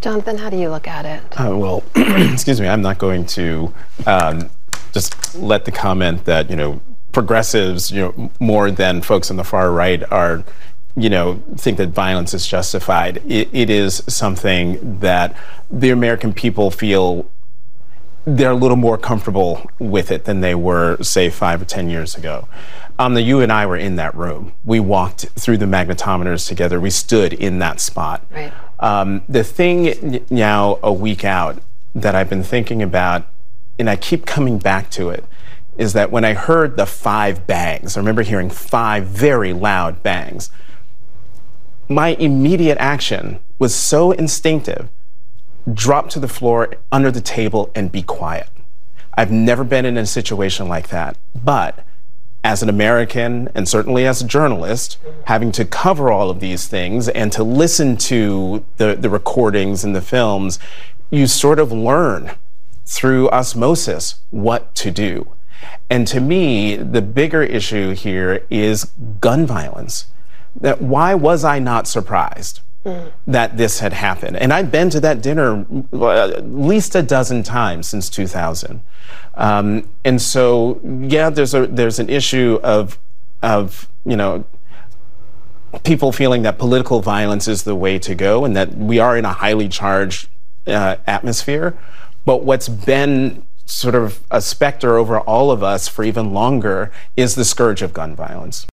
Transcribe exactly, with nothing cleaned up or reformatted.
Jonathan, how do you look at it? Uh, well, excuse me, I'm not going to um, just let the comment that, you know, progressives, you know, more than folks on the far right are, you know, think that violence is justified. It, it is something that the American people feel they're a little more comfortable with it than they were, say, five or ten years ago. Um, the, you and I were in that room. We walked through the magnetometers together. We stood in that spot. Right. Um, the thing now, a week out, that I've been thinking about, and I keep coming back to it, is that when I heard the five bangs, I remember hearing five very loud bangs, my immediate action was so instinctive: drop to the floor, under the table, and be quiet. I've never been in a situation like that. But as an American, and certainly as a journalist, having to cover all of these things and to listen to the, the recordings and the films, you sort of learn through osmosis what to do. And to me, the bigger issue here is gun violence. That why was I not surprised mm. that this had happened? And I've been to that dinner at least a dozen times since two thousand. Um, and so, yeah, there's a there's an issue of of you know people feeling that political violence is the way to go, and that we are in a highly charged uh, atmosphere. But what's been sort of a specter over all of us for even longer is the scourge of gun violence.